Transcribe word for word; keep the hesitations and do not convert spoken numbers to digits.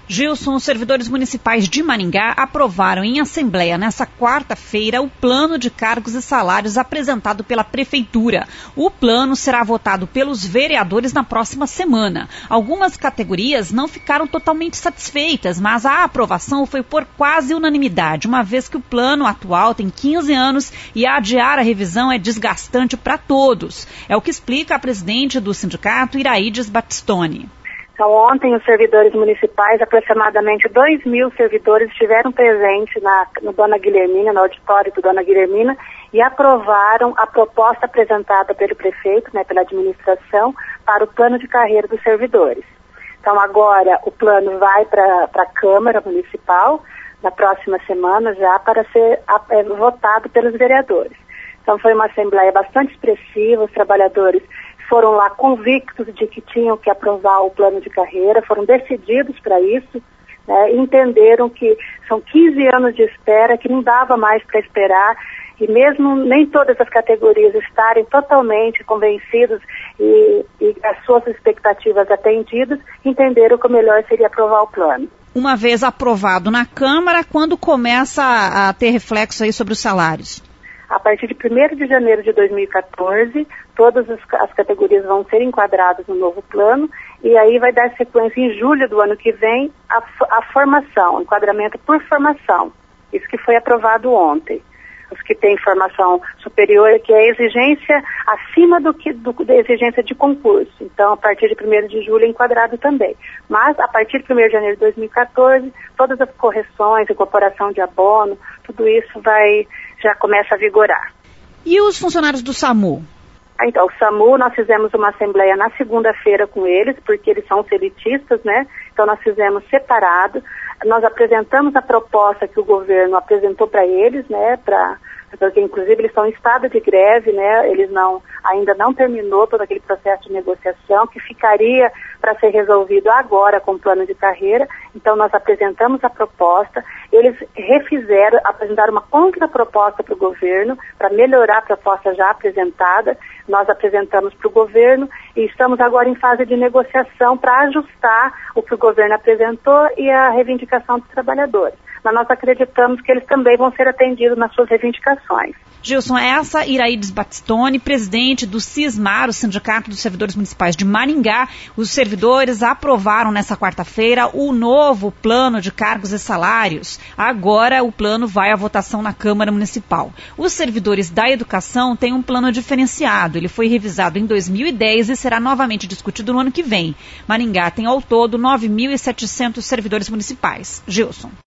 Gilson, os servidores municipais de Maringá aprovaram em assembleia nesta quarta-feira o plano de cargos e salários apresentado pela Prefeitura. O plano será votado pelos vereadores na próxima semana. Algumas categorias não ficaram totalmente satisfeitas, mas a aprovação foi por quase unanimidade, uma vez que o plano atual tem quinze anos e adiar a revisão é desgastante para todos. É o que explica a presidente do sindicato, Iraides Battistoni. Então, ontem, os servidores municipais, aproximadamente dois mil servidores, estiveram presentes na, no Dona Guilhermina, no auditório do Dona Guilhermina, e aprovaram a proposta apresentada pelo prefeito, né, pela administração, para o plano de carreira dos servidores. Então, agora, o plano vai para a Câmara Municipal, na próxima semana, já para ser é, votado pelos vereadores. Então, foi uma assembleia bastante expressiva, os trabalhadores foram lá convictos de que tinham que aprovar o plano de carreira, foram decididos para isso, né, e entenderam que são quinze anos de espera, que não dava mais para esperar, e mesmo nem todas as categorias estarem totalmente convencidos e, e as suas expectativas atendidas, entenderam que o melhor seria aprovar o plano. Uma vez aprovado na Câmara, quando começa a, a ter reflexo aí sobre os salários? A partir de primeiro de janeiro de dois mil e quatorze, todas as, as categorias vão ser enquadradas no novo plano e aí vai dar sequência em julho do ano que vem a, a formação, enquadramento por formação. Isso que foi aprovado ontem. Os que têm formação superior, que é a exigência acima do que do, da exigência de concurso. Então, a partir de primeiro de julho é enquadrado também. Mas, a partir de primeiro de janeiro de dois mil e quatorze, todas as correções, incorporação de abono, tudo isso vai, já começa a vigorar. E os funcionários do SAMU? Então, o SAMU, nós fizemos uma assembleia na segunda-feira com eles, porque eles são elitistas, né? Então, nós fizemos separado. Nós apresentamos a proposta que o governo apresentou para eles, né? Pra, porque, inclusive, eles estão em estado de greve, né? Eles não, ainda não terminou todo aquele processo de negociação, que ficaria para ser resolvido agora com o plano de carreira. Então, nós apresentamos a proposta, eles refizeram, apresentaram uma contraproposta para o governo, para melhorar a proposta já apresentada. Nós apresentamos para o governo e estamos agora em fase de negociação para ajustar o que o governo apresentou e a reivindicação dos trabalhadores. Mas nós acreditamos que eles também vão ser atendidos nas suas reivindicações. Gilson, essa Iraides Battistoni, presidente do SISMAR, o Sindicato dos Servidores Municipais de Maringá. Os servidores aprovaram nessa quarta-feira o novo plano de cargos e salários. Agora o plano vai à votação na Câmara Municipal. Os servidores da educação têm um plano diferenciado. Ele foi revisado em dois mil e dez e será novamente discutido no ano que vem. Maringá tem ao todo nove mil e setecentos servidores municipais. Gilson.